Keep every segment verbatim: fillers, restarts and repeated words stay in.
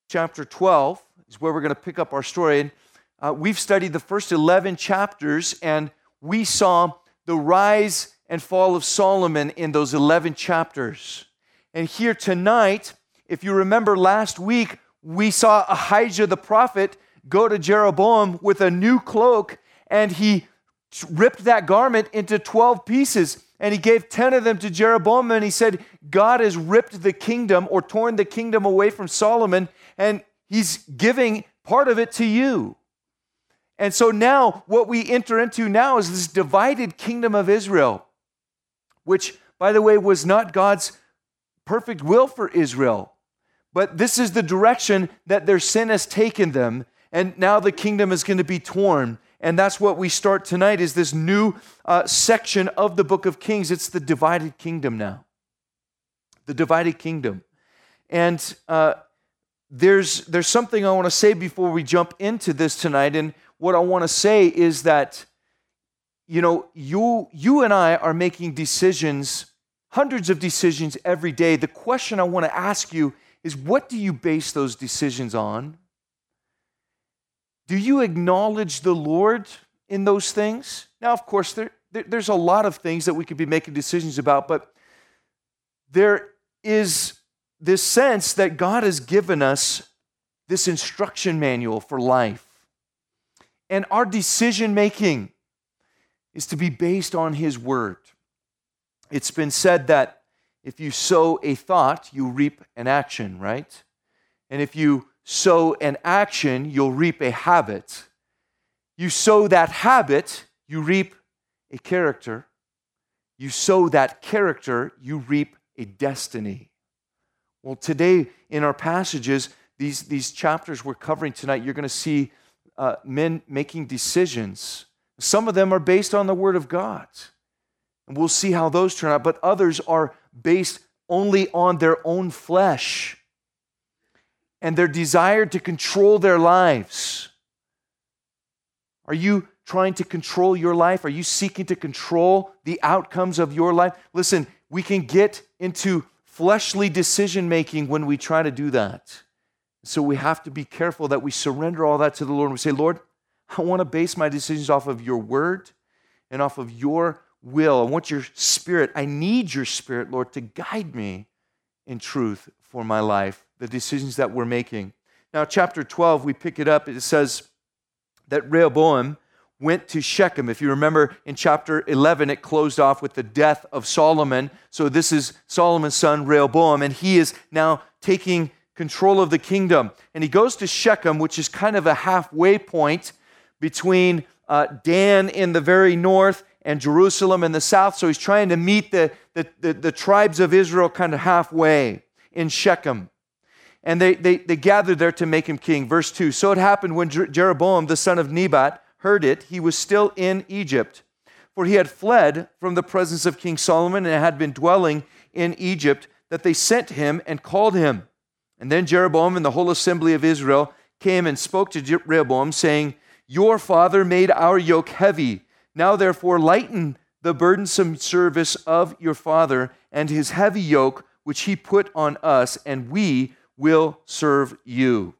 chapter twelve is where we're going to pick up our story. And uh, we've studied the first eleven chapters, and we saw the rise and fall of Solomon in those eleven chapters. And here tonight, if you remember last week, we saw Ahijah the prophet go to Jeroboam with a new cloak, and he ripped that garment into twelve pieces, and he gave ten of them to Jeroboam, and he said, God has ripped the kingdom or torn the kingdom away from Solomon, and he's giving part of it to you. And so now what we enter into now is this divided kingdom of Israel, which, by the way, was not God's perfect will for Israel. But this is the direction that their sin has taken them, and now the kingdom is going to be torn. And that's what we start tonight, is this new uh, section of the book of Kings. It's the divided kingdom now. The divided kingdom. And uh, there's, there's something I want to say before we jump into this tonight. And what I want to say is that, you know, you, you and I are making decisions, hundreds of decisions every day. The question I want to ask you is, what do you base those decisions on? Do you acknowledge the Lord in those things? Now, of course, there, there, there's a lot of things that we could be making decisions about, but there is this sense that God has given us this instruction manual for life. And our decision-making is to be based on His Word. It's been said that if you sow a thought, you reap an action, right? And if you sow an action, you'll reap a habit. You sow that habit, you reap a character. You sow that character, you reap a destiny. Well, today in our passages, these, these chapters we're covering tonight, you're going to see uh, men making decisions. Some of them are based on the Word of God. And we'll see how those turn out. But others are based only on their own flesh and their desire to control their lives. Are you trying to control your life? Are you seeking to control the outcomes of your life? Listen, we can get into fleshly decision-making when we try to do that. So we have to be careful that we surrender all that to the Lord and we say, Lord, I want to base my decisions off of your word and off of your will. I want your Spirit. I need your Spirit, Lord, to guide me in truth for my life, the decisions that we're making. Now, chapter twelve, we pick it up. It says that Rehoboam went to Shechem. If you remember, in chapter eleven, it closed off with the death of Solomon. So this is Solomon's son, Rehoboam, and he is now taking control of the kingdom. And he goes to Shechem, which is kind of a halfway point between uh, Dan in the very north and Jerusalem in the south. So he's trying to meet the, the, the, the tribes of Israel kind of halfway in Shechem. And they, they, they gathered there to make him king. Verse two, so it happened when Jeroboam, the son of Nebat, heard it, he was still in Egypt. For he had fled from the presence of King Solomon and had been dwelling in Egypt, that they sent him and called him. And then Jeroboam and the whole assembly of Israel came and spoke to Rehoboam, saying, your father made our yoke heavy. Now therefore lighten the burdensome service of your father and his heavy yoke, which he put on us, and we will serve you.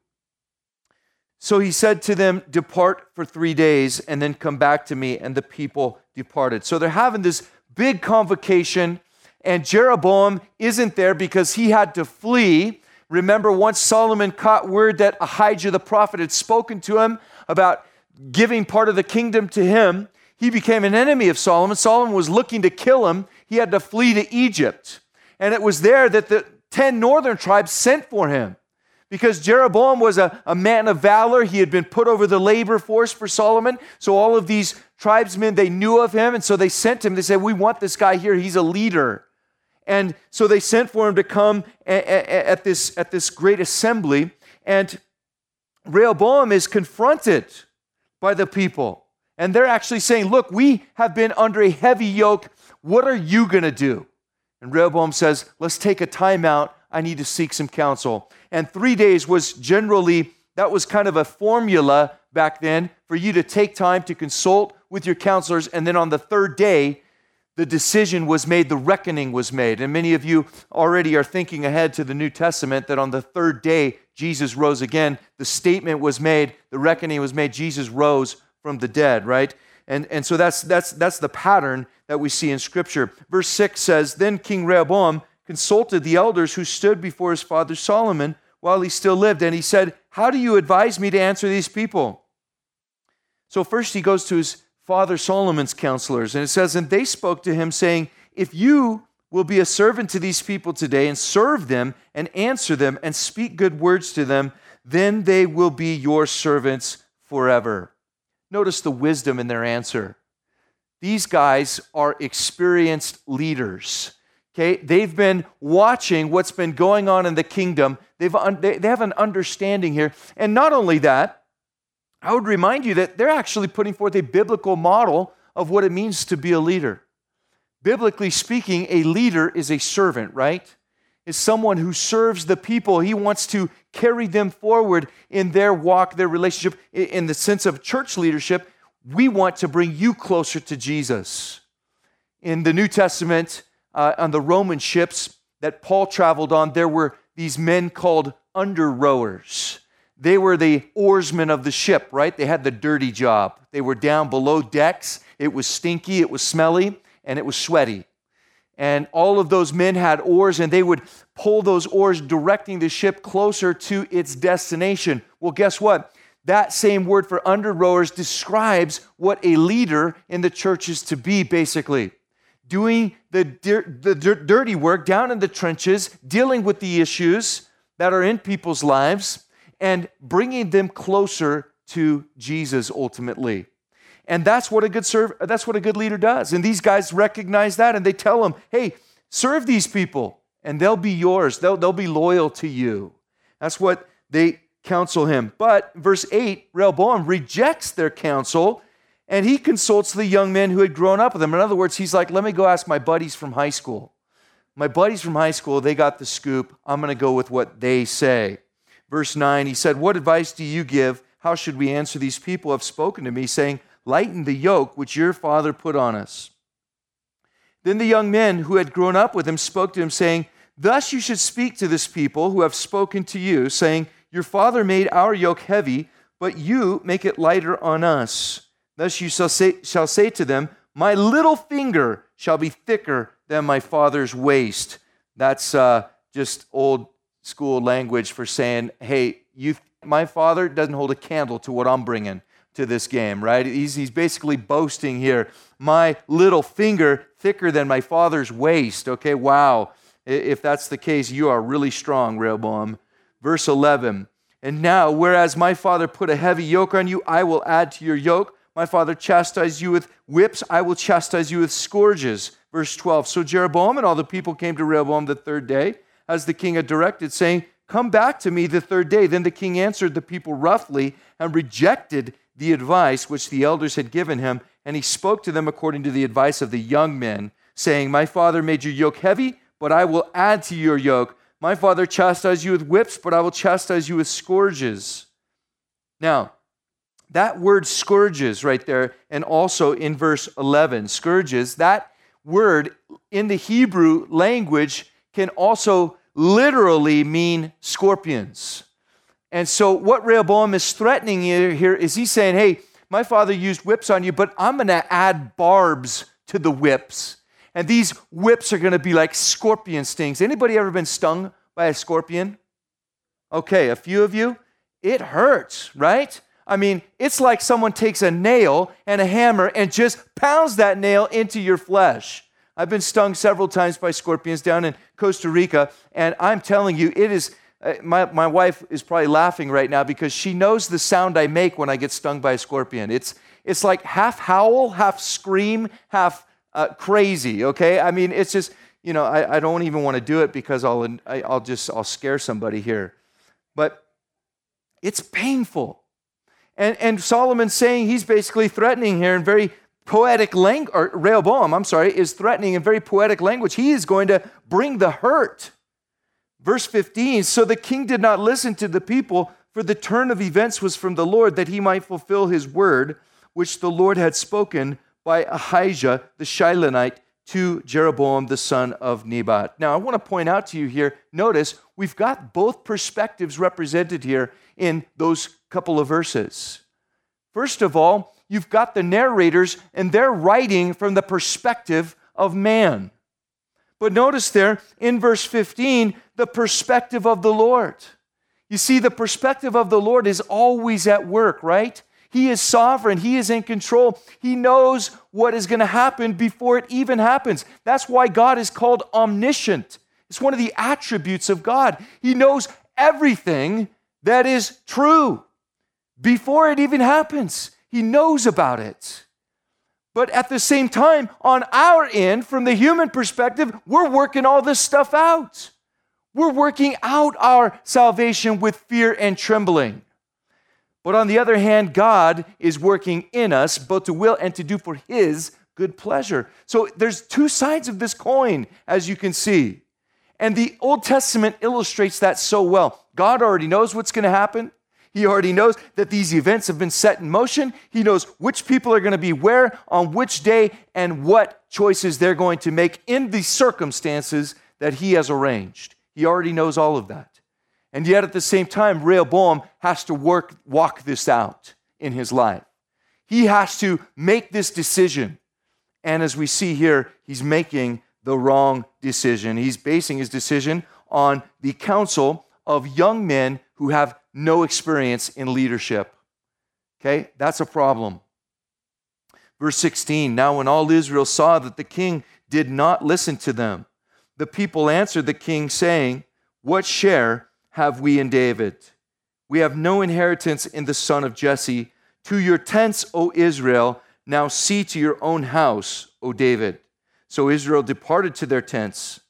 So he said to them, depart for three days and then come back to me. And the people departed. So they're having this big convocation, and Jeroboam isn't there because he had to flee. Remember, once Solomon caught word that Ahijah the prophet had spoken to him about giving part of the kingdom to him, he became an enemy of Solomon. Solomon was looking to kill him. He had to flee to Egypt. And it was there that the ten northern tribes sent for him. Because Jeroboam was a, a man of valor. He had been put over the labor force for Solomon. So all of these tribesmen, they knew of him. And so they sent him. They said, we want this guy here. He's a leader. And so they sent for him to come a, a, at this, at this great assembly. And Rehoboam is confronted by the people. And they're actually saying, look, we have been under a heavy yoke. What are you going to do? And Rehoboam says, let's take a time out. I need to seek some counsel. And three days was generally, that was kind of a formula back then for you to take time to consult with your counselors. And then on the third day, the decision was made, the reckoning was made. And many of you already are thinking ahead to the New Testament that on the third day, Jesus rose again. The statement was made, the reckoning was made, Jesus rose from the dead, right? And, and so that's, that's, that's the pattern that we see in Scripture. Verse six says, Then King Rehoboam consulted the elders who stood before his father Solomon while he still lived, and he said, How do you advise me to answer these people? So first he goes to his father Solomon's counselors, and it says, And they spoke to him, saying, If you will be a servant to these people today and serve them and answer them and speak good words to them, then they will be your servants forever. Notice the wisdom in their answer. These guys are experienced leaders. Okay, they've been watching what's been going on in the kingdom. They've un- they have an understanding here. And not only that, I would remind you that they're actually putting forth a biblical model of what it means to be a leader. Biblically speaking, a leader is a servant, right? Is someone who serves the people. He wants to carry them forward in their walk, their relationship. In the sense of church leadership, we want to bring you closer to Jesus. In the New Testament, uh, on the Roman ships that Paul traveled on, there were these men called under-rowers. They were the oarsmen of the ship, right? They had the dirty job. They were down below decks. It was stinky, it was smelly, and it was sweaty. And all of those men had oars, and they would pull those oars, directing the ship closer to its destination. Well, guess what? That same word for under-rowers describes what a leader in the church is to be, basically. Doing the, dir- the dir- dirty work down in the trenches, dealing with the issues that are in people's lives, and bringing them closer to Jesus ultimately. And that's what a good serve, that's what a good leader does. And these guys recognize that, and they tell him, hey, serve these people, and they'll be yours. They'll, they'll be loyal to you. That's what they counsel him. But verse eight, Rehoboam rejects their counsel, and he consults the young men who had grown up with him. In other words, he's like, let me go ask my buddies from high school. My buddies from high school, they got the scoop. I'm going to go with what they say. Verse nine, he said, what advice do you give? How should we answer these people who have spoken to me, saying, lighten the yoke which your father put on us? Then the young men who had grown up with him spoke to him, saying, thus you should speak to this people who have spoken to you, saying, your father made our yoke heavy, but you make it lighter on us. Thus you shall say, shall say to them, my little finger shall be thicker than my father's waist. That's uh, just old school language for saying, hey, you, my father doesn't hold a candle to what I'm bringing to this game, right? He's, he's basically boasting here. My little finger thicker than my father's waist. Okay, wow. If that's the case, you are really strong, Rehoboam. Verse eleven, and now, whereas my father put a heavy yoke on you, I will add to your yoke. My father chastised you with whips, I will chastise you with scourges. Verse twelve, so Jeroboam and all the people came to Rehoboam the third day, as the king had directed, saying, come back to me the third day. Then the king answered the people roughly and rejected the advice which the elders had given him, and he spoke to them according to the advice of the young men, saying, my father made your yoke heavy, but I will add to your yoke. My father chastised you with whips, but I will chastise you with scourges. Now, that word scourges right there, and also in verse eleven, scourges, that word in the Hebrew language can also literally mean scorpions. And so what Rehoboam is threatening here is he's saying, hey, my father used whips on you, but I'm going to add barbs to the whips. And these whips are going to be like scorpion stings. Anybody ever been stung by a scorpion? Okay, a few of you. It hurts, right? I mean, it's like someone takes a nail and a hammer and just pounds that nail into your flesh. I've been stung several times by scorpions down in Costa Rica, and I'm telling you, it is, uh, my, my wife is probably laughing right now because she knows the sound I make when I get stung by a scorpion. It's, it's like half howl, half scream, half uh, crazy, okay? I mean, it's just, you know, I, I don't even want to do it because I'll, I, I'll just, I'll scare somebody here. But it's painful. And, and Solomon's saying, he's basically threatening here in very poetic language, or Rehoboam, I'm sorry, is threatening in very poetic language. He is going to bring the hurt. Verse fifteen, so the king did not listen to the people, for the turn of events was from the Lord, that he might fulfill his word, which the Lord had spoken by Ahijah the Shilonite to Jeroboam, the son of Nebat. Now, I want to point out to you here, notice we've got both perspectives represented here in those couple of verses. First of all, you've got the narrators, and they're writing from the perspective of man. But notice there in verse fifteen, the perspective of the Lord. You see, the perspective of the Lord is always at work, right? He is sovereign. He is in control. He knows what is going to happen before it even happens. That's why God is called omniscient. It's one of the attributes of God. He knows everything that is true before it even happens. He knows about it. But at the same time, on our end, from the human perspective, we're working all this stuff out. We're working out our salvation with fear and trembling. But on the other hand, God is working in us both to will and to do for His good pleasure. So there's two sides of this coin, as you can see. And the Old Testament illustrates that so well. God already knows what's going to happen. He already knows that these events have been set in motion. He knows which people are going to be where, on which day, and what choices they're going to make in the circumstances that He has arranged. He already knows all of that. And yet at the same time, Rehoboam has to work, walk this out in his life. He has to make this decision. And as we see here, he's making the wrong decision. He's basing his decision on the counsel of young men who have no experience in leadership. Okay, that's a problem. Verse sixteen, now when all Israel saw that the king did not listen to them, the people answered the king, saying, what share have we in David? We have no inheritance in the son of Jesse. To your tents, O Israel, now see to your own house, O David. So Israel departed to their tents.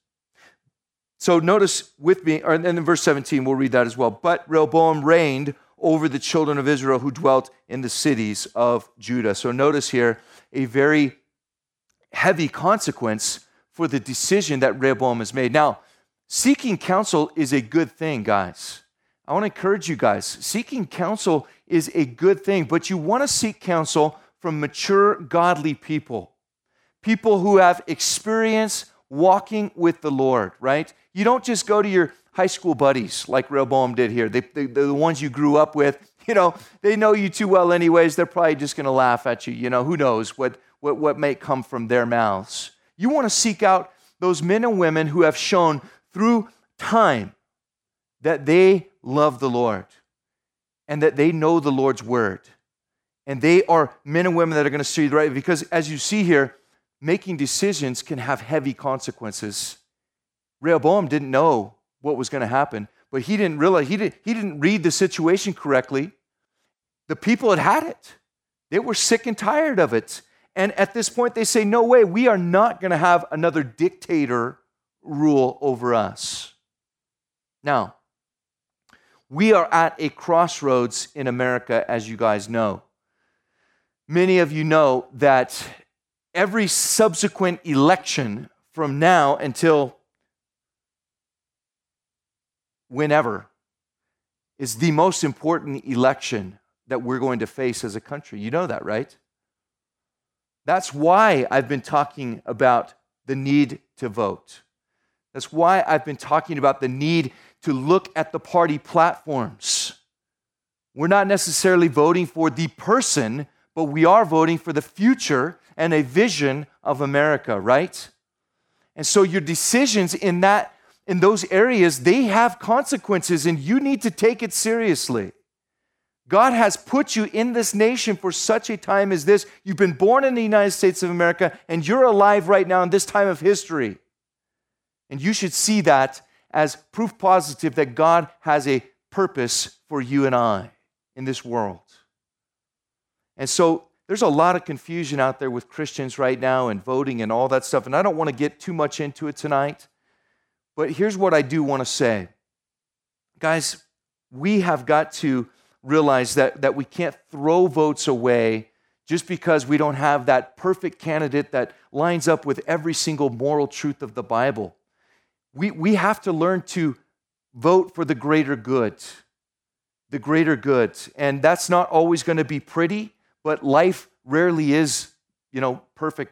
So notice with me, and in verse seventeen, we'll read that as well. But Rehoboam reigned over the children of Israel who dwelt in the cities of Judah. So notice here a very heavy consequence for the decision that Rehoboam has made. Now, seeking counsel is a good thing, guys. I want to encourage you guys. Seeking counsel is a good thing, but you want to seek counsel from mature, godly people. People who have experience walking with the Lord, right? You don't just go to your high school buddies like Rehoboam did here. They, they, they're the ones you grew up with. You know, they know you too well anyways. They're probably just going to laugh at you. You know, who knows what, what, what may come from their mouths. You want to seek out those men and women who have shown through time that they love the Lord and that they know the Lord's word. And they are men and women that are going to see the right, because as you see here, making decisions can have heavy consequences. Rehoboam didn't know what was going to happen, but he didn't realize, he didn't, he didn't read the situation correctly. The people had had it. They were sick and tired of it. And at this point, they say, no way, we are not going to have another dictator rule over us. Now, we are at a crossroads in America, as you guys know. Many of you know that every subsequent election from now until whenever is the most important election that we're going to face as a country. You know that, right? That's why I've been talking about the need to vote. That's why I've been talking about the need to look at the party platforms. We're not necessarily voting for the person, but we are voting for the future and a vision of America, right? And so your decisions in that, in those areas, they have consequences, and you need to take it seriously. God has put you in this nation for such a time as this. You've been born in the United States of America, and you're alive right now in this time of history. And you should see that as proof positive that God has a purpose for you and I in this world. And so there's a lot of confusion out there with Christians right now and voting and all that stuff, and I don't want to get too much into it tonight. But here's what I do want to say. Guys, we have got to realize that, that we can't throw votes away just because we don't have that perfect candidate that lines up with every single moral truth of the Bible. We, we have to learn to vote for the greater good, the greater good. And that's not always going to be pretty, but life rarely is, you know, perfect and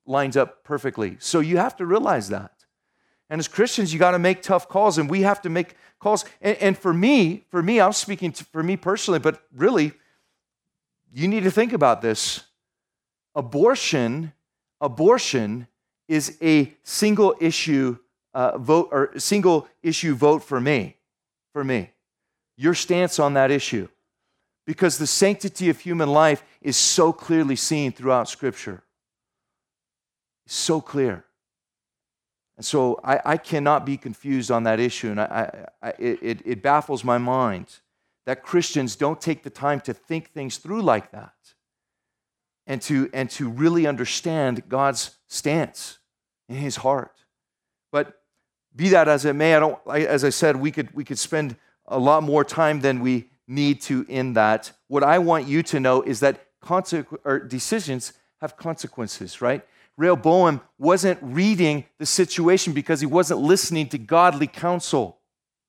lines up perfectly. So you have to realize that. And as Christians, you got to make tough calls, and we have to make calls. And, and for me, for me, I'm speaking to, for me personally, but really, you need to think about this. Abortion, abortion is a single issue uh, vote or single issue vote for me. For me, your stance on that issue, because the sanctity of human life is so clearly seen throughout Scripture. It's so clear. And so I, I cannot be confused on that issue, and I, I, it, it baffles my mind that Christians don't take the time to think things through like that and to, and to really understand God's stance in His heart. But be that as it may, I don't. As I said, we could we could spend a lot more time than we need to in that. What I want you to know is that consequ- or decisions have consequences, right? Rehoboam wasn't reading the situation because he wasn't listening to godly counsel.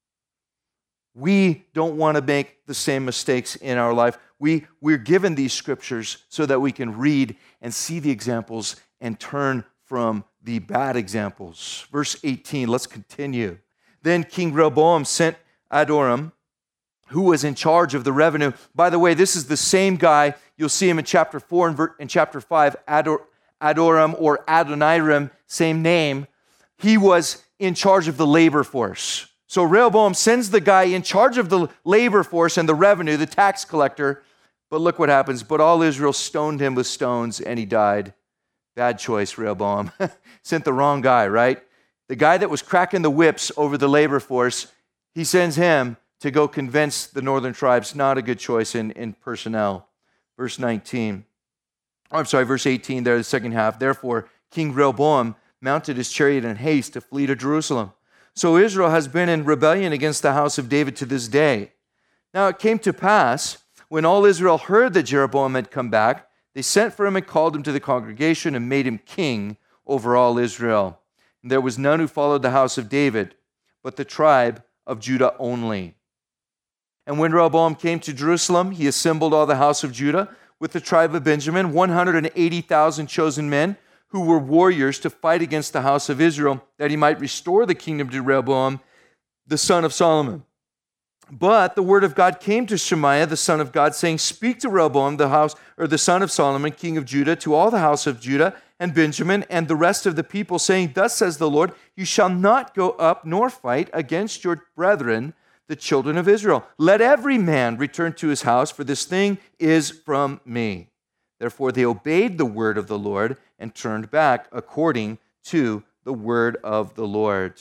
We don't want to make the same mistakes in our life. We, we're given these scriptures so that we can read and see the examples and turn from the bad examples. Verse eighteen, let's continue. Then King Rehoboam sent Adoram, who was in charge of the revenue. By the way, this is the same guy. You'll see him in chapter four and in chapter five, Ador, Adoram or Adoniram, same name. He was in charge of the labor force. So Rehoboam sends the guy in charge of the labor force and the revenue, the tax collector. But look what happens. But all Israel stoned him with stones, and he died. Bad choice, Rehoboam. Sent the wrong guy, right? The guy that was cracking the whips over the labor force, he sends him to go convince the northern tribes. Not a good choice in, in personnel. Verse nineteen. Oh, I'm sorry, verse eighteen there, the second half. Therefore, King Rehoboam mounted his chariot in haste to flee to Jerusalem. So Israel has been in rebellion against the house of David to this day. Now it came to pass, when all Israel heard that Jeroboam had come back, they sent for him and called him to the congregation and made him king over all Israel. And there was none who followed the house of David, but the tribe of Judah only. And when Rehoboam came to Jerusalem, he assembled all the house of Judah with the tribe of Benjamin, one hundred eighty thousand chosen men who were warriors to fight against the house of Israel, that he might restore the kingdom to Rehoboam, the son of Solomon. But the word of God came to Shemaiah, the son of God, saying, Speak to Rehoboam, the house, or the son of Solomon, king of Judah, to all the house of Judah and Benjamin and the rest of the people, saying, Thus says the Lord, you shall not go up nor fight against your brethren, the children of Israel. Let every man return to his house, for this thing is from me. Therefore they obeyed the word of the Lord and turned back according to the word of the Lord.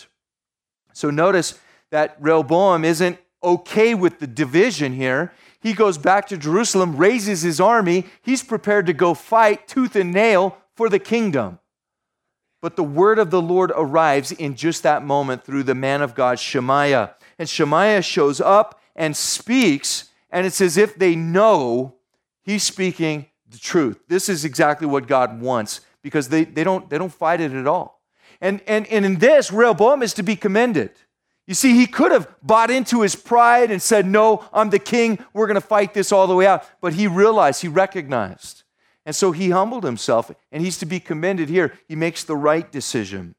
So notice that Rehoboam isn't okay with the division here. He goes back to Jerusalem, raises his army. He's prepared to go fight tooth and nail for the kingdom. But the word of the Lord arrives in just that moment through the man of God, Shemaiah. And Shemaiah shows up and speaks, and it's as if they know he's speaking the truth. This is exactly what God wants, because they, they don't they don't fight it at all. And, and, and in this, Rehoboam is to be commended. You see, he could have bought into his pride and said, no, I'm the king, we're going to fight this all the way out. But he realized, he recognized. And so he humbled himself, and he's to be commended here. He makes the right decision.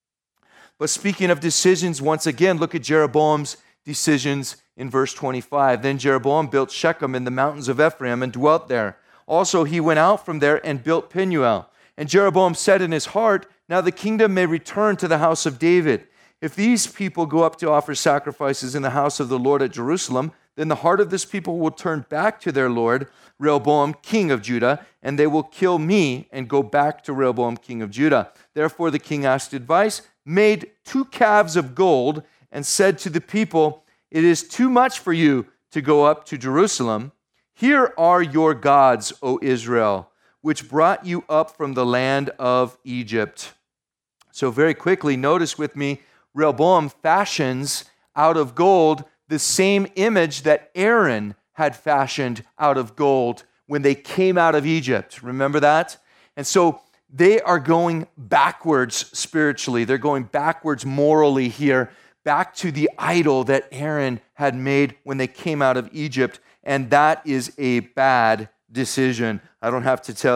But speaking of decisions, once again, look at Jeroboam's decisions in verse twenty-five. Then Jeroboam built Shechem in the mountains of Ephraim and dwelt there. Also he went out from there and built Penuel. And Jeroboam said in his heart, now the kingdom may return to the house of David. If these people go up to offer sacrifices in the house of the Lord at Jerusalem, then the heart of this people will turn back to their Lord, Rehoboam, king of Judah, and they will kill me and go back to Rehoboam, king of Judah. Therefore the king asked advice, made two calves of gold, and said to the people, it is too much for you to go up to Jerusalem. Here are your gods, O Israel, which brought you up from the land of Egypt. So very quickly, notice with me, Rehoboam fashions out of gold the same image that Aaron had fashioned out of gold when they came out of Egypt. Remember that? And so they are going backwards spiritually. They're going backwards morally here, back to the idol that Aaron had made when they came out of Egypt. And that is a bad decision. I don't have to tell you.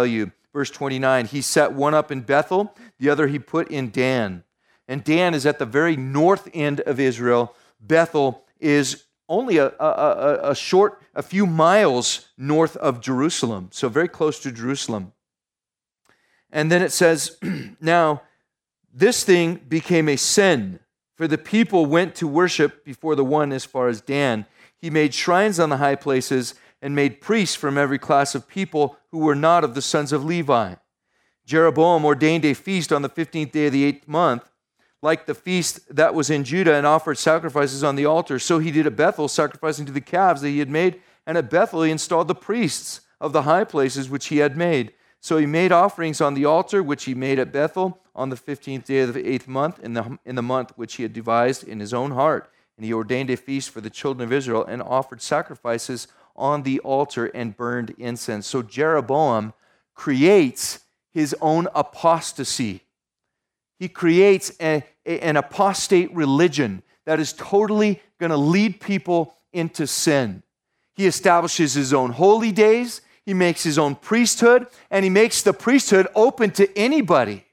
Verse twenty-nine, he set one up in Bethel, the other he put in Dan. And Dan is at the very north end of Israel. Bethel is only a, a, a, a short, a few miles north of Jerusalem, so very close to Jerusalem. And then it says, now, this thing became a sin, for the people went to worship before the one as far as Dan. He made shrines on the high places and made priests from every class of people who were not of the sons of Levi. Jeroboam ordained a feast on the fifteenth day of the eighth month, like the feast that was in Judah, and offered sacrifices on the altar. So he did at Bethel, sacrificing to the calves that he had made, and at Bethel he installed the priests of the high places which he had made. So he made offerings on the altar, which he made at Bethel on the fifteenth day of the eighth month, in the, in the month which he had devised in his own heart. And he ordained a feast for the children of Israel, and offered sacrifices on the altar and burned incense. So Jeroboam creates his own apostasy. He creates a, a, an apostate religion that is totally going to lead people into sin. He establishes his own holy days, he makes his own priesthood, and he makes the priesthood open to anybody.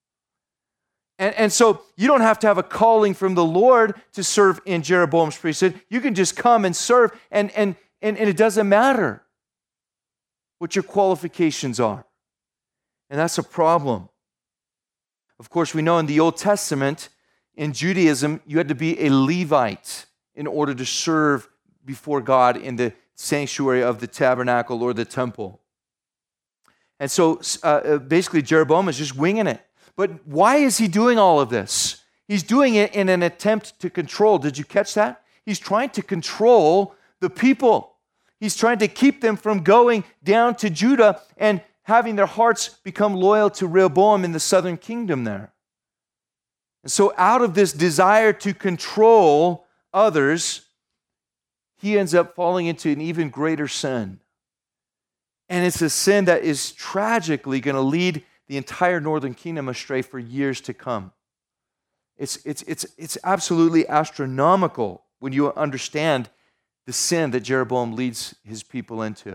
And, and so you don't have to have a calling from the Lord to serve in Jeroboam's priesthood. You can just come and serve, and, and, and, and it doesn't matter what your qualifications are. And that's a problem. Of course, we know in the Old Testament, in Judaism, you had to be a Levite in order to serve before God in the sanctuary of the tabernacle or the temple. And so uh, basically Jeroboam is just winging it. But why is he doing all of this? He's doing it in an attempt to control. Did you catch that? He's trying to control the people. He's trying to keep them from going down to Judah and having their hearts become loyal to Rehoboam in the southern kingdom there. And so out of this desire to control others, he ends up falling into an even greater sin. And it's a sin that is tragically going to lead the entire northern kingdom astray for years to come. It's, it's, it's, it's absolutely astronomical when you understand the sin that Jeroboam leads his people into.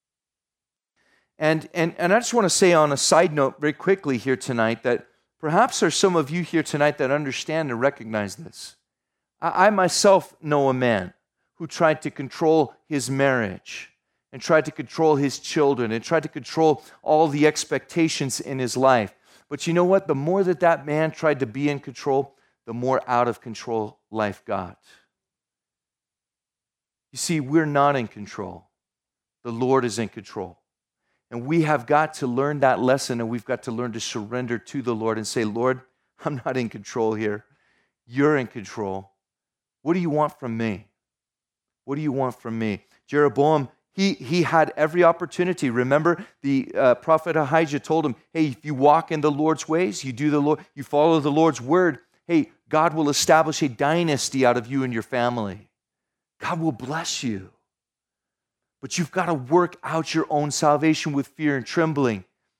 And, and, and I just want to say on a side note very quickly here tonight that perhaps there's some of you here tonight that understand and recognize this. I, I myself know a man who tried to control his marriage and tried to control his children and tried to control all the expectations in his life. But you know what? The more that that man tried to be in control, the more out of control life got. You see, we're not in control. The Lord is in control. And we have got to learn that lesson, and we've got to learn to surrender to the Lord and say, Lord, I'm not in control here. You're in control. What do you want from me? What do you want from me? Jeroboam, he, he had every opportunity. Remember, the uh, prophet Ahijah told him, hey, if you walk in the Lord's ways, you do the Lord, you follow the Lord's word, hey, God will establish a dynasty out of you and your family. God will bless you. But you've got to work out your own salvation with fear and trembling.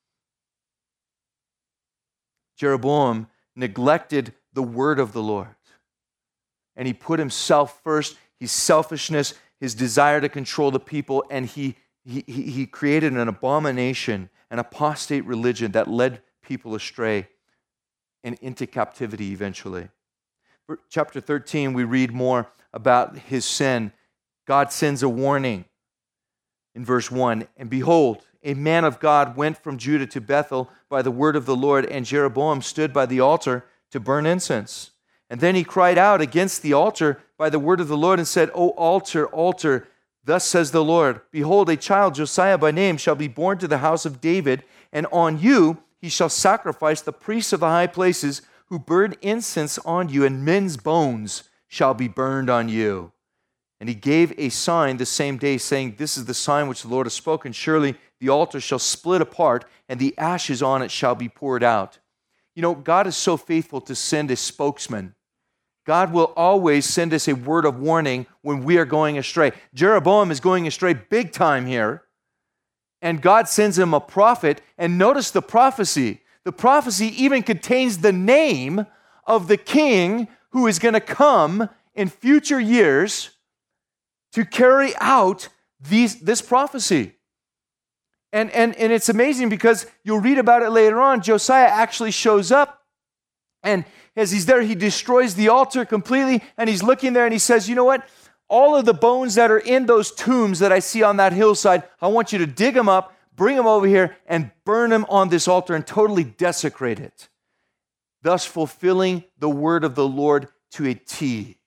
Jeroboam neglected the word of the Lord. And he put himself first, his selfishness, his desire to control the people, and he, he, he created an abomination, an apostate religion that led people astray and into captivity eventually. Chapter thirteen, we read more about his sin. God sends a warning. In verse one, and behold, a man of God went from Judah to Bethel by the word of the Lord, and Jeroboam stood by the altar to burn incense. And then he cried out against the altar by the word of the Lord and said, O altar, altar, thus says the Lord, behold, a child, Josiah by name, shall be born to the house of David, and on you he shall sacrifice the priests of the high places who burn incense on you, and men's bones shall be burned on you. And he gave a sign the same day, saying, this is the sign which the Lord has spoken. Surely the altar shall split apart, and the ashes on it shall be poured out. You know, God is so faithful to send a spokesman. God will always send us a word of warning when we are going astray. Jeroboam is going astray big time here. And God sends him a prophet. And notice the prophecy. The prophecy even contains the name of the king who is going to come in future years to carry out these, this prophecy. And, and, and it's amazing because you'll read about it later on. Josiah actually shows up, and as he's there, he destroys the altar completely, and he's looking there and he says, you know what? All of the bones that are in those tombs that I see on that hillside, I want you to dig them up, bring them over here, and burn them on this altar and totally desecrate it, thus fulfilling the word of the Lord to a T.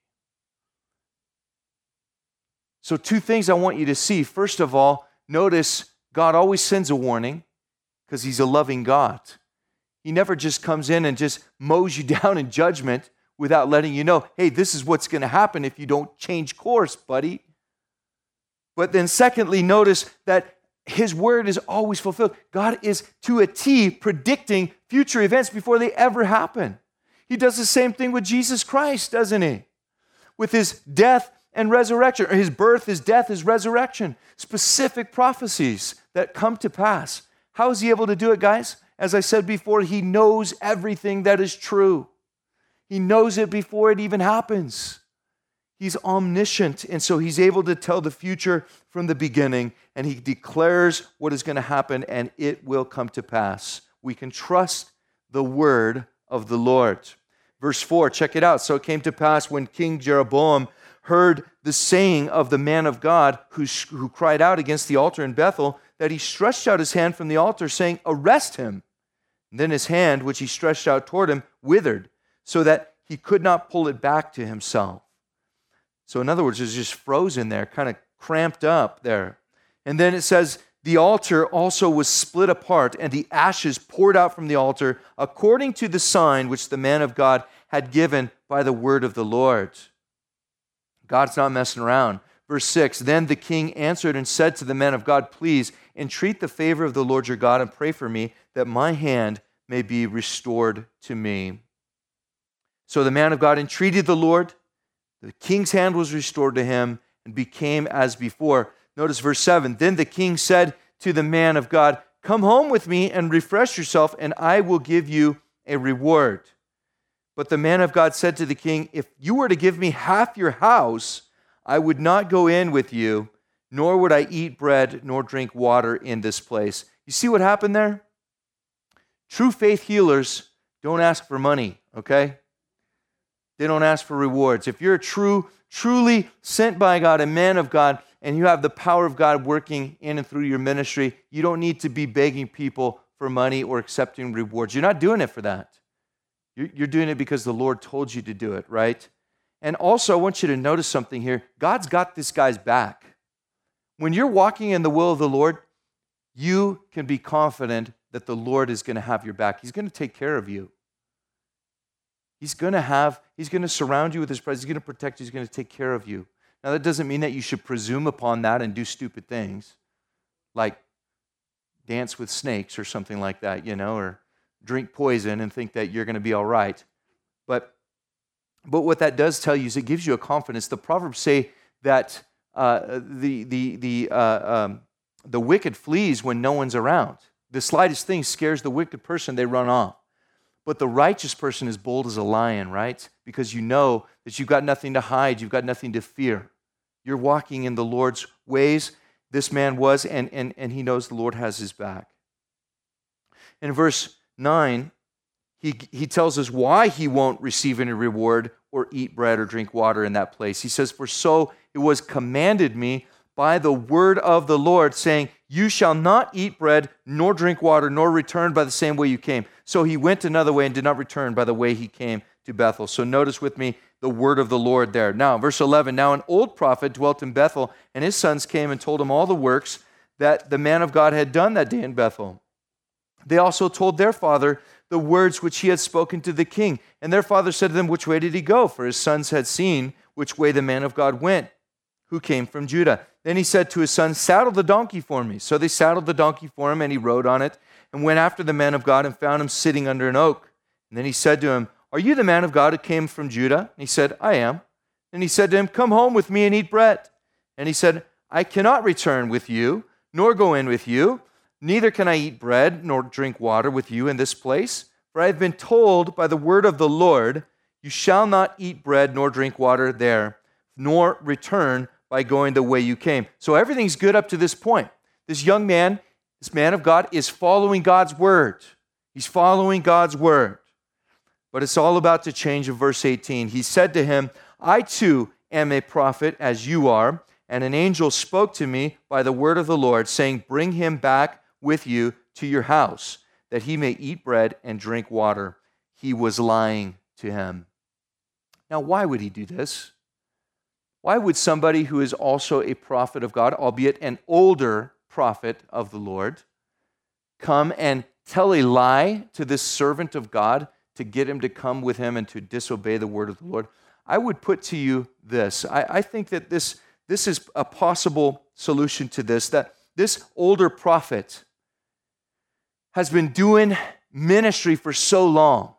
So two things I want you to see. First of all, notice God always sends a warning because he's a loving God. He never just comes in and just mows you down in judgment without letting you know, hey, this is what's going to happen if you don't change course, buddy. But then secondly, notice that his word is always fulfilled. God is to a T predicting future events before they ever happen. He does the same thing with Jesus Christ, doesn't he? With his death and resurrection, or his birth, his death, his resurrection. Specific prophecies that come to pass. How is he able to do it, guys? As I said before, he knows everything that is true. He knows it before it even happens. He's omniscient, and so he's able to tell the future from the beginning, and he declares what is going to happen, and it will come to pass. We can trust the word of the Lord. Verse four, check it out. So it came to pass when King Jeroboam heard the saying of the man of God who, who cried out against the altar in Bethel, that he stretched out his hand from the altar, saying, arrest him. And then his hand, which he stretched out toward him, withered, so that he could not pull it back to himself. So in other words, it was just frozen there, kind of cramped up there. And then it says, the altar also was split apart, and the ashes poured out from the altar, according to the sign which the man of God had given by the word of the Lord. God's not messing around. Verse six, then the king answered and said to the man of God, please entreat the favor of the Lord your God and pray for me that my hand may be restored to me. So the man of God entreated the Lord. The king's hand was restored to him and became as before. Notice verse seven, then the king said to the man of God, come home with me and refresh yourself, and I will give you a reward. But the man of God said to the king, if you were to give me half your house, I would not go in with you, nor would I eat bread nor drink water in this place. You see what happened there? True faith healers don't ask for money, okay? They don't ask for rewards. If you're a true, truly sent by God, a man of God, and you have the power of God working in and through your ministry, you don't need to be begging people for money or accepting rewards. You're not doing it for that. You're doing it because the Lord told you to do it, right? And also, I want you to notice something here. God's got this guy's back. When you're walking in the will of the Lord, you can be confident that the Lord is going to have your back. He's going to take care of you. He's going to have, he's going to surround you with his presence. He's going to protect you. He's going to take care of you. Now, that doesn't mean that you should presume upon that and do stupid things like dance with snakes or something like that, you know, or drink poison and think that you're going to be all right. But, but what that does tell you is it gives you a confidence. The Proverbs say that uh, the, the, the, uh, um, the wicked flees when no one's around. The slightest thing scares the wicked person, they run off. But the righteous person is bold as a lion, right? Because you know that you've got nothing to hide, you've got nothing to fear. You're walking in the Lord's ways. This man was, and, and, and he knows the Lord has his back. In verse nine, he, he tells us why he won't receive any reward or eat bread or drink water in that place. He says, for so it was commanded me by the word of the Lord, saying, you shall not eat bread nor drink water nor return by the same way you came. So he went another way and did not return by the way he came to Bethel. So notice with me the word of the Lord there. Now, verse eleven, now an old prophet dwelt in Bethel, and his sons came and told him all the works that the man of God had done that day in Bethel. They also told their father the words which he had spoken to the king. And their father said to them, which way did he go? For his sons had seen which way the man of God went, who came from Judah. Then he said to his son, saddle the donkey for me. So they saddled the donkey for him, and he rode on it, and went after the man of God and found him sitting under an oak. And then he said to him, are you the man of God who came from Judah? And he said, I am. And he said to him, come home with me and eat bread. And he said, I cannot return with you, nor go in with you. Neither can I eat bread nor drink water with you in this place. For I have been told by the word of the Lord, you shall not eat bread nor drink water there, nor return by going the way you came. So everything's good up to this point. This young man, This man of God is following God's word. He's following God's word. But it's all about to change in verse eighteen. He said to him, I too am a prophet as you are, and an angel spoke to me by the word of the Lord, saying, bring him back with you to your house, that he may eat bread and drink water. He was lying to him. Now, why would he do this? Why would somebody who is also a prophet of God, albeit an older prophet of the Lord, come and tell a lie to this servant of God to get him to come with him and to disobey the word of the Lord? I would put to you this. I, I think that this, this is a possible solution to this, that this older prophet has been doing ministry for so long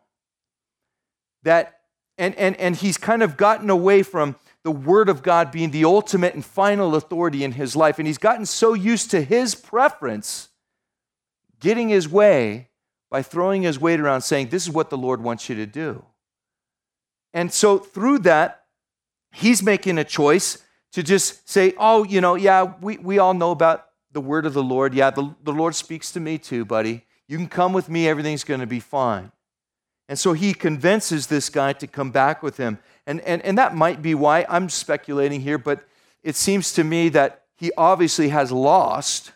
that, and, and, and he's kind of gotten away from the word of God being the ultimate and final authority in his life. And he's gotten so used to his preference getting his way by throwing his weight around saying, this is what the Lord wants you to do. And so through that, he's making a choice to just say, oh, you know, yeah, we, we all know about the word of the Lord. Yeah, the, the Lord speaks to me too, buddy. You can come with me. Everything's going to be fine. And so he convinces this guy to come back with him. And, and, and that might be why, I'm speculating here, but it seems to me that he obviously has lost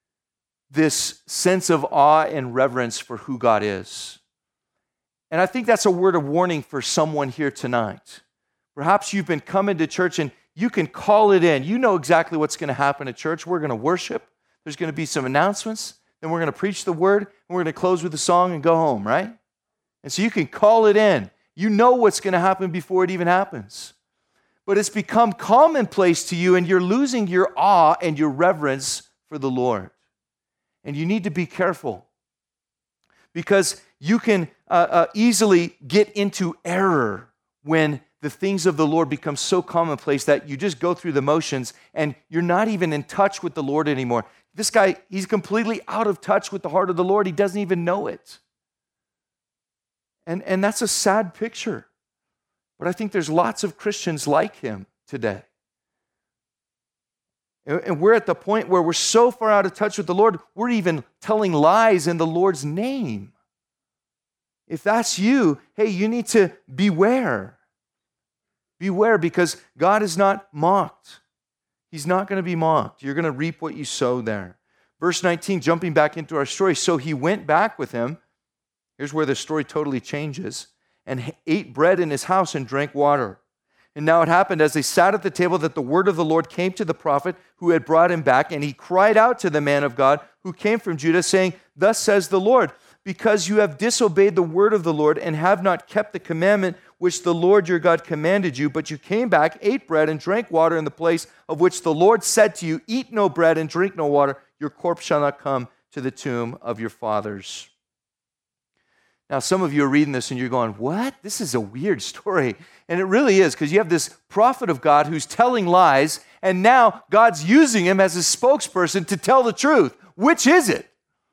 this sense of awe and reverence for who God is. And I think that's a word of warning for someone here tonight. Perhaps you've been coming to church and you can call it in. You know exactly what's going to happen at church. We're going to worship. There's going to be some announcements. Then we're going to preach the word. And we're going to close with a song and go home, right? And so you can call it in. You know what's going to happen before it even happens. But it's become commonplace to you, and you're losing your awe and your reverence for the Lord. And you need to be careful, because you can uh, uh, easily get into error when the things of the Lord become so commonplace that you just go through the motions and you're not even in touch with the Lord anymore. This guy, he's completely out of touch with the heart of the Lord. He doesn't even know it. And, and that's a sad picture. But I think there's lots of Christians like him today. And, and we're at the point where we're so far out of touch with the Lord, we're even telling lies in the Lord's name. If that's you, hey, you need to beware. Beware, because God is not mocked. He's not going to be mocked. You're going to reap what you sow there. Verse nineteen, jumping back into our story. So he went back with him. Here's where the story totally changes. And ate bread in his house and drank water. And now it happened as they sat at the table that the word of the Lord came to the prophet who had brought him back. And he cried out to the man of God who came from Judah, saying, thus says the Lord, because you have disobeyed the word of the Lord and have not kept the commandment which the Lord your God commanded you, but you came back, ate bread, and drank water in the place of which the Lord said to you, eat no bread and drink no water, your corpse shall not come to the tomb of your fathers. Now, some of you are reading this and you're going, what? This is a weird story. And it really is, because you have this prophet of God who's telling lies, and now God's using him as a spokesperson to tell the truth. Which is it?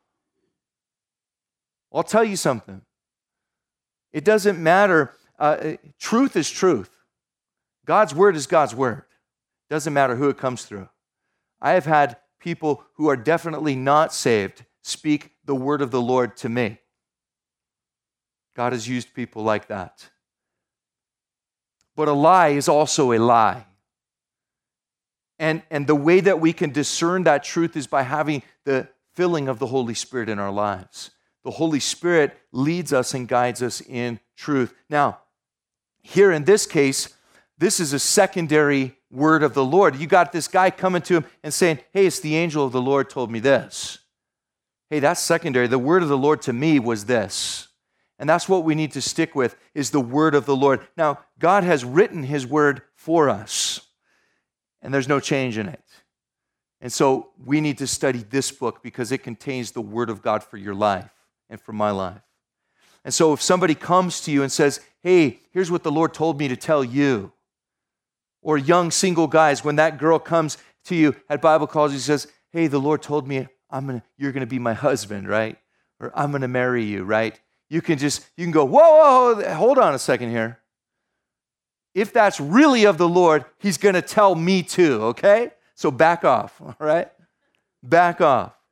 I'll tell you something. It doesn't matter. Uh, truth is truth. God's word is God's word. It doesn't matter who it comes through. I have had people who are definitely not saved speak the word of the Lord to me. God has used people like that. But a lie is also a lie. And, and the way that we can discern that truth is by having the filling of the Holy Spirit in our lives. The Holy Spirit leads us and guides us in truth. Now, here in this case, this is a secondary word of the Lord. You got this guy coming to him and saying, hey, it's the angel of the Lord told me this. Hey, that's secondary. The word of the Lord to me was this. And that's what we need to stick with, is the word of the Lord. Now, God has written his word for us, and there's no change in it. And so we need to study this book because it contains the word of God for your life and for my life. And so if somebody comes to you and says, hey, here's what the Lord told me to tell you, or young single guys, when that girl comes to you at Bible college and says, hey, the Lord told me I'm gonna, you're going to be my husband, right? Or I'm going to marry you, right? You can just, you can go, whoa, whoa, whoa, hold on a second here. If that's really of the Lord, he's going to tell me too, okay? So back off, all right? Back off.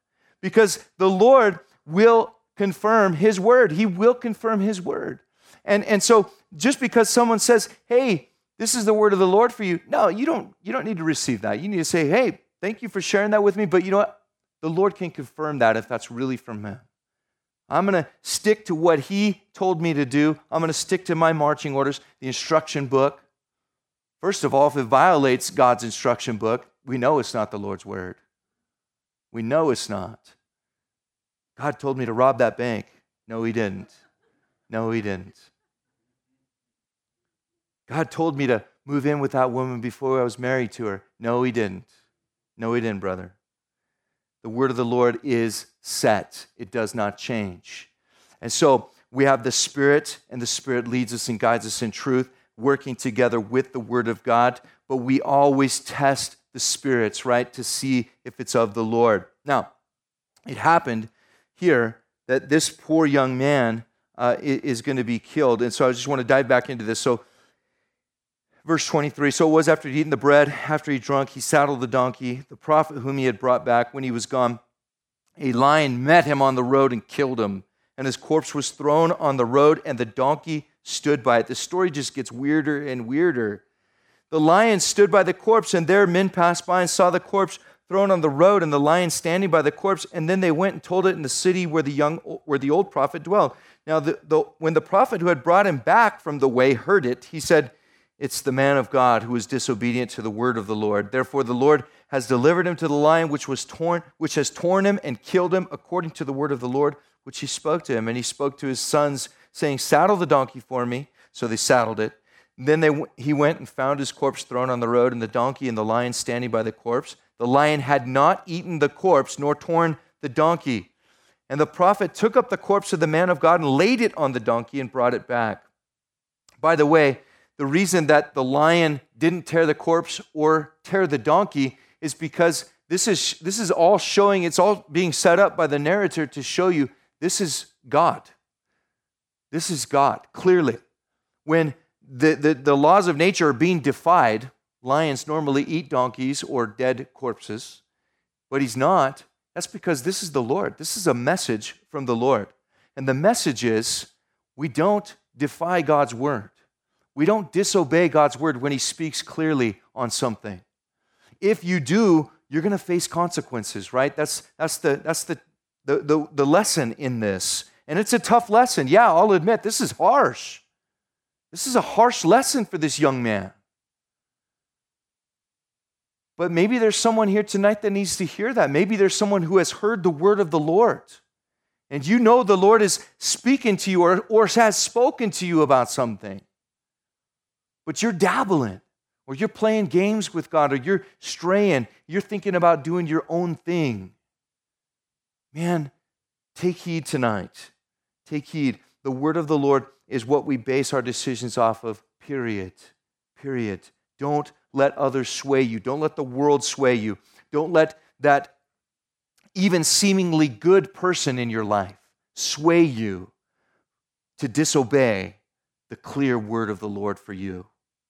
because the Lord will confirm his word. He will confirm his word. And, and so just because someone says, hey, this is the word of the Lord for you, no, you don't, you don't need to receive that. You need to say, hey, thank you for sharing that with me, but you know what? The Lord can confirm that if that's really from him. I'm going to stick to what he told me to do. I'm going to stick to my marching orders, the instruction book. First of all, if it violates God's instruction book, we know it's not the Lord's word. We know it's not. God told me to rob that bank. No, he didn't. No, he didn't. God told me to move in with that woman before I was married to her. No, he didn't. No, he didn't, brother. The word of the Lord is set. It does not change. And so we have the Spirit, and the Spirit leads us and guides us in truth, working together with the word of God. But we always test the spirits, right, to see if it's of the Lord. Now, it happened here that this poor young man uh, is going to be killed. And so I just want to dive back into this. So verse twenty-three, so it was after he'd eaten the bread, after he drunk, he saddled the donkey. The prophet whom he had brought back, when he was gone, a lion met him on the road and killed him. And his corpse was thrown on the road, and the donkey stood by it. The story just gets weirder and weirder. The lion stood by the corpse, and there men passed by and saw the corpse thrown on the road, and the lion standing by the corpse. And then they went and told it in the city where the young, where the old prophet dwelled. Now, the, the, when the prophet who had brought him back from the way heard it, he said, it's the man of God who is disobedient to the word of the Lord. Therefore, the Lord has delivered him to the lion, which was torn, which has torn him and killed him, according to the word of the Lord, which he spoke to him. And he spoke to his sons, saying, saddle the donkey for me. So they saddled it. Then they, he went and found his corpse thrown on the road, and the donkey and the lion standing by the corpse. The lion had not eaten the corpse, nor torn the donkey. And the prophet took up the corpse of the man of God and laid it on the donkey and brought it back. By the way, the reason that the lion didn't tear the corpse or tear the donkey is because this is, this is all showing, it's all being set up by the narrator to show you this is God. This is God, clearly. When the, the, the laws of nature are being defied, lions normally eat donkeys or dead corpses, but he's not. That's because this is the Lord. This is a message from the Lord. And the message is, we don't defy God's word. We don't disobey God's word when he speaks clearly on something. If you do, you're going to face consequences, right? That's, that's, the, that's the, the, the, the lesson in this. And it's a tough lesson. Yeah, I'll admit, this is harsh. This is a harsh lesson for this young man. But maybe there's someone here tonight that needs to hear that. Maybe there's someone who has heard the word of the Lord. And you know the Lord is speaking to you or, or has spoken to you about something. But you're dabbling, or you're playing games with God, or you're straying. You're thinking about doing your own thing. Man, take heed tonight. Take heed. The word of the Lord is what we base our decisions off of, period. Period. Don't let others sway you. Don't let the world sway you. Don't let that even seemingly good person in your life sway you to disobey the clear word of the Lord for you.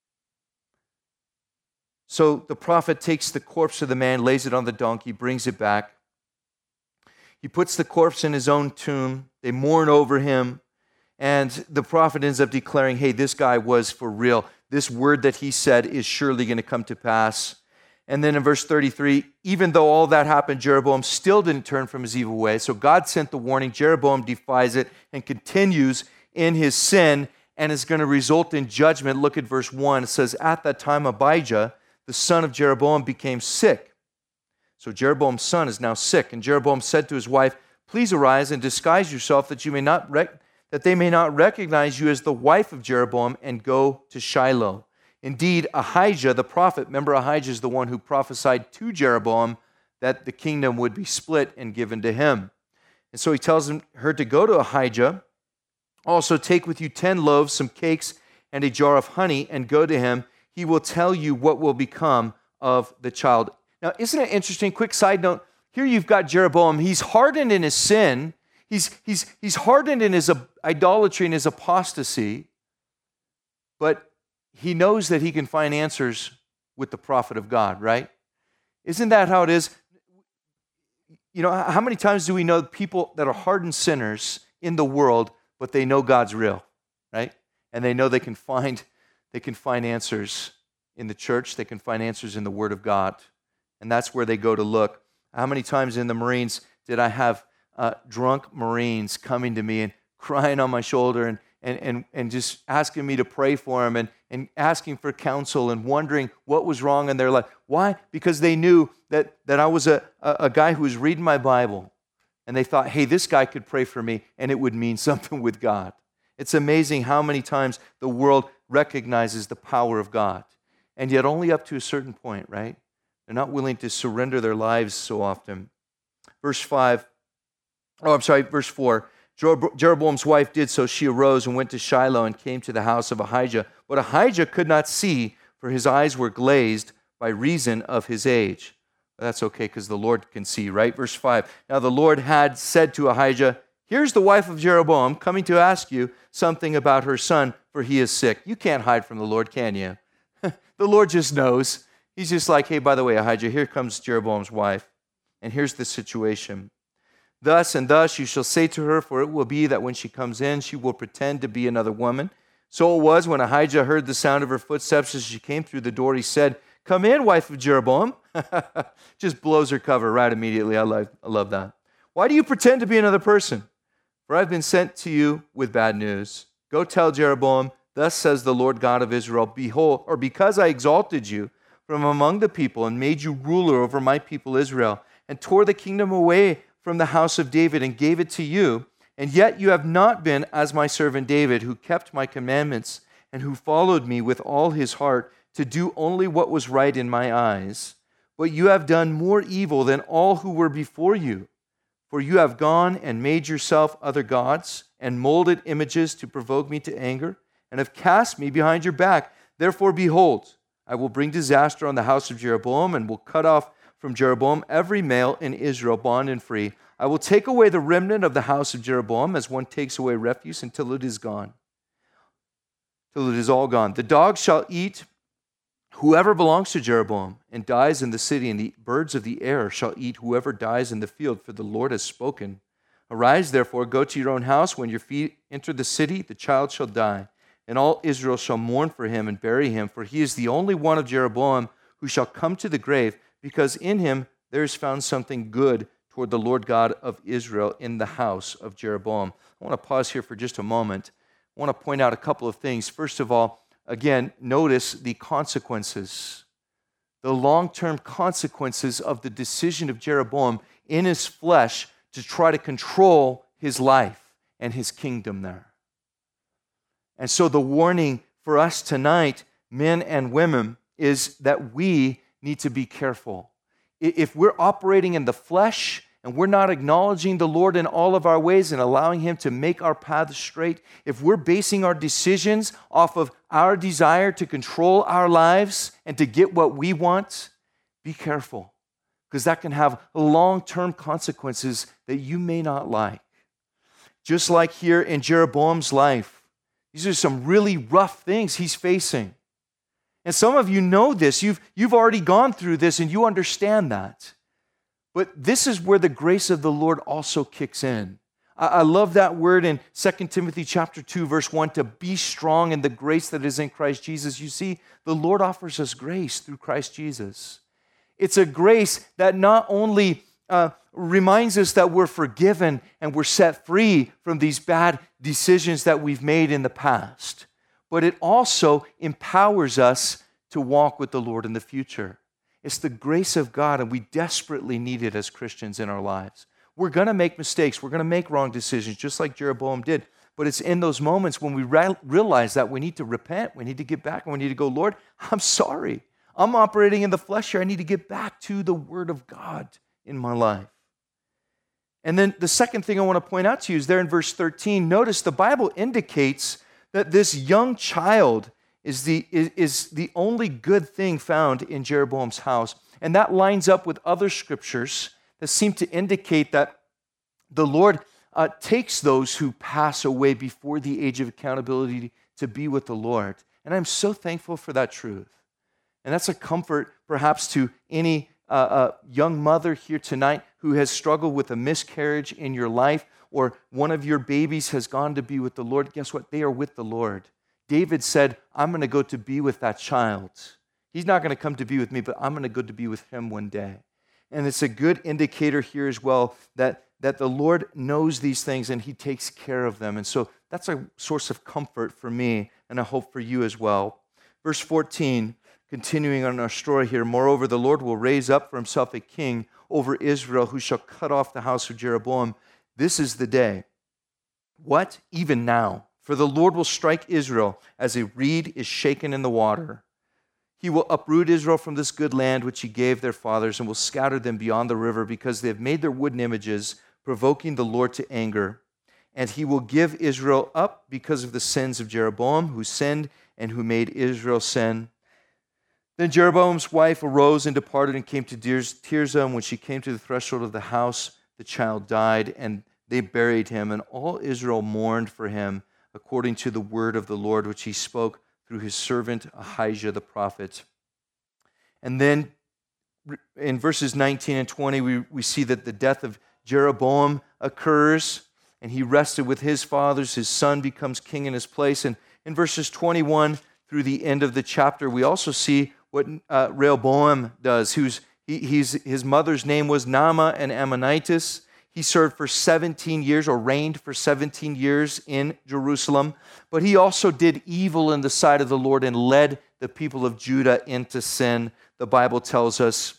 So the prophet takes the corpse of the man, lays it on the donkey, brings it back. He puts the corpse in his own tomb. They mourn over him. And the prophet ends up declaring, hey, this guy was for real. This word that he said is surely going to come to pass. And then in verse thirty-three, even though all that happened, Jeroboam still didn't turn from his evil way. So God sent the warning. Jeroboam defies it and continues in his sin and is going to result in judgment. Look at verse one. It says, at that time Abijah, the son of Jeroboam, became sick. So Jeroboam's son is now sick. And Jeroboam said to his wife, please arise and disguise yourself that you may not rec- that they may not recognize you as the wife of Jeroboam, and go to Shiloh. Indeed, Ahijah the prophet, remember Ahijah is the one who prophesied to Jeroboam that the kingdom would be split and given to him. And so he tells him, her to go to Ahijah. Also take with you ten loaves, some cakes, and a jar of honey, and go to him. He will tell you what will become of the child. Now, isn't it interesting? Quick side note. Here you've got Jeroboam. He's hardened in his sin. He's, he's, he's hardened in his idolatry and his apostasy. But he knows that he can find answers with the prophet of God, right? Isn't that how it is? you know, how many times do we know people that are hardened sinners in the world, but they know God's real, right? And they know they can find they can find answers in the church, they can find answers in the Word of God, and that's where they go to look. How many times in the Marines did I have uh, drunk Marines coming to me and crying on my shoulder and and and, and just asking me to pray for them and, and asking for counsel and wondering what was wrong in their life. Why? Because they knew that, that I was a, a, a guy who was reading my Bible, and they thought, hey, this guy could pray for me, and it would mean something with God. It's amazing how many times the world recognizes the power of God, and yet only up to a certain point, right? They're not willing to surrender their lives so often. Verse five, oh, I'm sorry, verse four. Jeroboam's wife did so. She arose and went to Shiloh and came to the house of Ahijah. But Ahijah could not see, for his eyes were glazed by reason of his age. That's okay, because the Lord can see, right? Verse five. Now the Lord had said to Ahijah, here's the wife of Jeroboam coming to ask you something about her son, for he is sick. You can't hide from the Lord, can you? The Lord just knows. He's just like, hey, by the way, Ahijah, here comes Jeroboam's wife, and here's the situation. Thus and thus you shall say to her, for it will be that when she comes in, she will pretend to be another woman. So it was when Ahijah heard the sound of her footsteps as she came through the door, he said, come in, wife of Jeroboam. Just blows her cover right immediately. I love, I love that. Why do you pretend to be another person? For I've been sent to you with bad news. Go tell Jeroboam, thus says the Lord God of Israel, behold, or because I exalted you from among the people and made you ruler over my people Israel, and tore the kingdom away from the house of David and gave it to you, and yet you have not been as my servant David, who kept my commandments and who followed me with all his heart to do only what was right in my eyes. But you have done more evil than all who were before you, for you have gone and made yourself other gods and molded images to provoke me to anger and have cast me behind your back. Therefore, behold, I will bring disaster on the house of Jeroboam and will cut off from Jeroboam every male in Israel, bond and free. I will take away the remnant of the house of Jeroboam as one takes away refuse until it is gone, till it is all gone. The dogs shall eat whoever belongs to Jeroboam and dies in the city, and the birds of the air shall eat whoever dies in the field, for the Lord has spoken. Arise, therefore, go to your own house. When your feet enter the city, the child shall die, and all Israel shall mourn for him and bury him, for he is the only one of Jeroboam who shall come to the grave, because in him there is found something good toward the Lord God of Israel in the house of Jeroboam. I want to pause here for just a moment. I want to point out a couple of things. First of all, again, notice the consequences, the long-term consequences of the decision of Jeroboam in his flesh to try to control his life and his kingdom there. And so the warning for us tonight, men and women, is that we need to be careful. If we're operating in the flesh and we're not acknowledging the Lord in all of our ways and allowing Him to make our paths straight, if we're basing our decisions off of our desire to control our lives and to get what we want, be careful, because that can have long-term consequences that you may not like. Just like here in Jeroboam's life, these are some really rough things he's facing. And some of you know this. You've, you've already gone through this and you understand that. But this is where the grace of the Lord also kicks in. I, I love that word in Second Timothy chapter two, verse one, to be strong in the grace that is in Christ Jesus. You see, the Lord offers us grace through Christ Jesus. It's a grace that not only uh, reminds us that we're forgiven and we're set free from these bad decisions that we've made in the past, but it also empowers us to walk with the Lord in the future. It's the grace of God, and we desperately need it as Christians in our lives. We're going to make mistakes. We're going to make wrong decisions, just like Jeroboam did. But it's in those moments when we re- realize that we need to repent, we need to get back, and we need to go, Lord, I'm sorry. I'm operating in the flesh here. I need to get back to the Word of God in my life. And then the second thing I want to point out to you is there in verse thirteen. Notice the Bible indicates that this young child is the, is, is the only good thing found in Jeroboam's house. And that lines up with other scriptures that seem to indicate that the Lord uh, takes those who pass away before the age of accountability to be with the Lord. And I'm so thankful for that truth. And that's a comfort perhaps to any a, a young mother here tonight who has struggled with a miscarriage in your life, or one of your babies has gone to be with the Lord, guess what? They are with the Lord. David said, I'm going to go to be with that child. He's not going to come to be with me, but I'm going to go to be with him one day. And it's a good indicator here as well that, that the Lord knows these things and he takes care of them. And so that's a source of comfort for me, and I hope for you as well. Verse fourteen, continuing on our story here, moreover, the Lord will raise up for himself a king over Israel who shall cut off the house of Jeroboam. This is the day. What? Even now. For the Lord will strike Israel as a reed is shaken in the water. He will uproot Israel from this good land which he gave their fathers, and will scatter them beyond the river, because they have made their wooden images, provoking the Lord to anger. And he will give Israel up because of the sins of Jeroboam, who sinned and who made Israel sin. Then Jeroboam's wife arose and departed and came to Tirzah. And when she came to the threshold of the house, the child died, and they buried him. And all Israel mourned for him, according to the word of the Lord, which he spoke through his servant Ahijah the prophet. And then in verses nineteen and twenty, we, we see that the death of Jeroboam occurs, and he rested with his fathers. His son becomes king in his place. And in verses twenty-one through the end of the chapter, we also see what uh, Rehoboam does. Who's, he, he's, his mother's name was Naamah, an Ammonitess. He served for seventeen years, or reigned for seventeen years in Jerusalem. But he also did evil in the sight of the Lord and led the people of Judah into sin, the Bible tells us.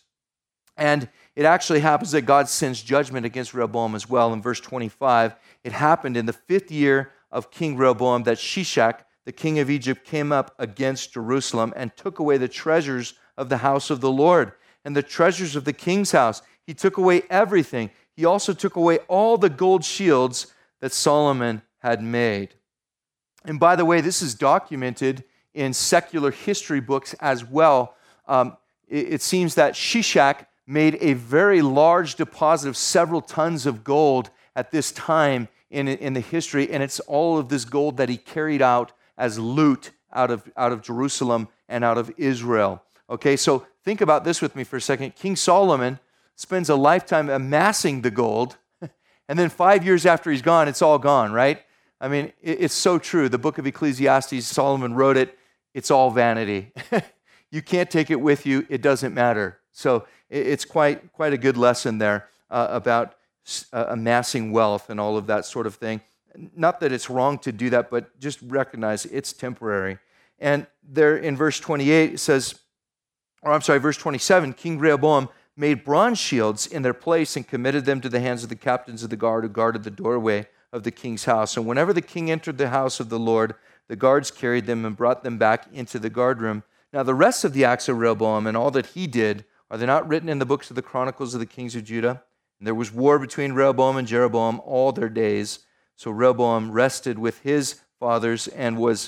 And it actually happens that God sends judgment against Rehoboam as well. In verse twenty-five, it happened in the fifth year of King Rehoboam that Shishak, the king of Egypt, came up against Jerusalem and took away the treasures of the house of the Lord and the treasures of the king's house. He took away everything. He also took away all the gold shields that Solomon had made. And by the way, this is documented in secular history books as well. Um, it, it seems that Shishak made a very large deposit of several tons of gold at this time in, in the history, and it's all of this gold that he carried out as loot out of, out of Jerusalem and out of Israel. Okay, so think about this with me for a second. King Solomon spends a lifetime amassing the gold, and then five years after he's gone, it's all gone, right? I mean, it's so true. The book of Ecclesiastes, Solomon wrote it, it's all vanity. You can't take it with you. It doesn't matter. So it's quite, quite a good lesson there uh, about uh, amassing wealth and all of that sort of thing. Not that it's wrong to do that, but just recognize it's temporary. And there in verse twenty-eight, it says, or I'm sorry, verse twenty-seven, King Rehoboam made bronze shields in their place and committed them to the hands of the captains of the guard who guarded the doorway of the king's house. And whenever the king entered the house of the Lord, the guards carried them and brought them back into the guard room. Now the rest of the acts of Rehoboam and all that he did, are they not written in the books of the Chronicles of the kings of Judah? And there was war between Rehoboam and Jeroboam all their days. So Rehoboam rested with his fathers and was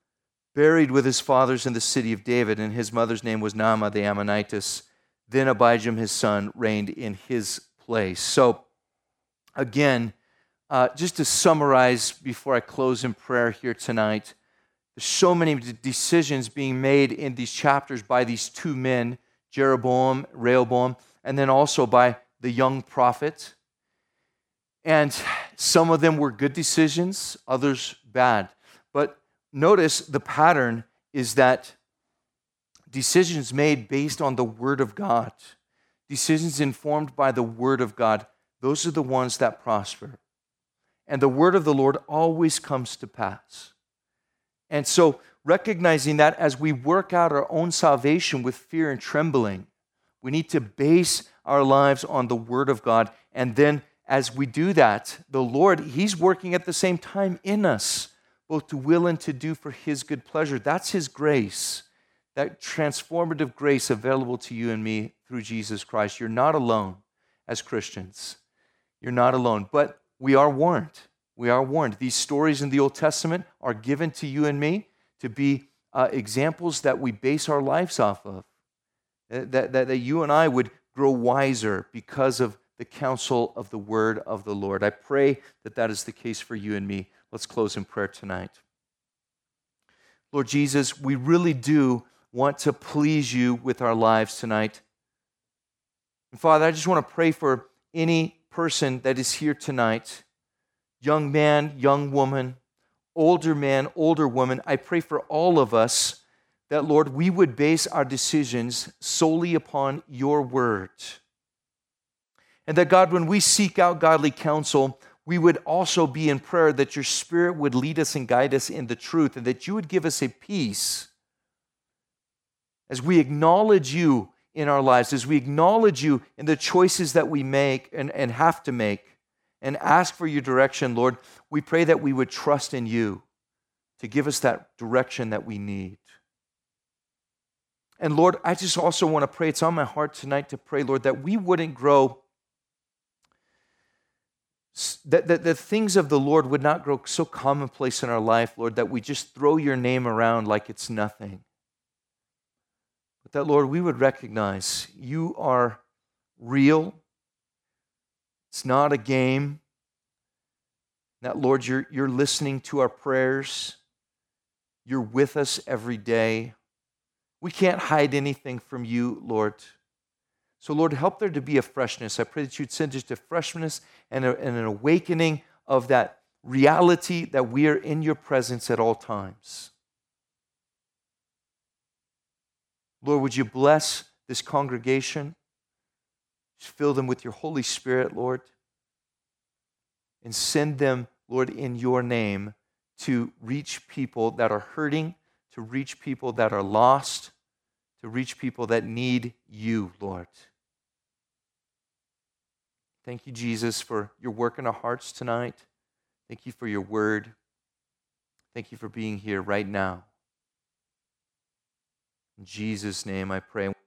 buried with his fathers in the city of David, and his mother's name was Naamah the Ammonitess. Then Abijam, his son, reigned in his place. So again, uh, just to summarize before I close in prayer here tonight, there's so many decisions being made in these chapters by these two men, Jeroboam, Rehoboam, and then also by the young prophet. And some of them were good decisions, others bad. But notice the pattern is that decisions made based on the Word of God, decisions informed by the Word of God, those are the ones that prosper. And the Word of the Lord always comes to pass. And so recognizing that as we work out our own salvation with fear and trembling, we need to base our lives on the Word of God. And then as we do that, the Lord, He's working at the same time in us, both to will and to do for His good pleasure. That's His grace, that transformative grace available to you and me through Jesus Christ. You're not alone as Christians. You're not alone, but we are warned. We are warned. These stories in the Old Testament are given to you and me to be uh, examples that we base our lives off of, that, that, that you and I would grow wiser because of the counsel of the word of the Lord. I pray that that is the case for you and me. Let's close in prayer tonight. Lord Jesus, we really do want to please you with our lives tonight. And Father, I just want to pray for any person that is here tonight, young man, young woman, older man, older woman. I pray for all of us that, Lord, we would base our decisions solely upon your word. And that, God, when we seek out godly counsel, we would also be in prayer that your Spirit would lead us and guide us in the truth, and that you would give us a peace as we acknowledge you in our lives, as we acknowledge you in the choices that we make and, and have to make, and ask for your direction, Lord. We pray that we would trust in you to give us that direction that we need. And Lord, I just also want to pray, it's on my heart tonight to pray, Lord, that we wouldn't grow, that, that the things of the Lord would not grow so commonplace in our life, Lord, that we just throw your name around like it's nothing. But that, Lord, we would recognize you are real. It's not a game. That, Lord, you're, you're listening to our prayers. You're with us every day. We can't hide anything from you, Lord. So, Lord, help there to be a freshness. I pray that you'd send just a freshness and, a, and an awakening of that reality that we are in your presence at all times. Lord, would you bless this congregation? Just fill them with your Holy Spirit, Lord. And send them, Lord, in your name to reach people that are hurting, to reach people that are lost, to reach people that need you, Lord. Thank you, Jesus, for your work in our hearts tonight. Thank you for your word. Thank you for being here right now. In Jesus' name I pray.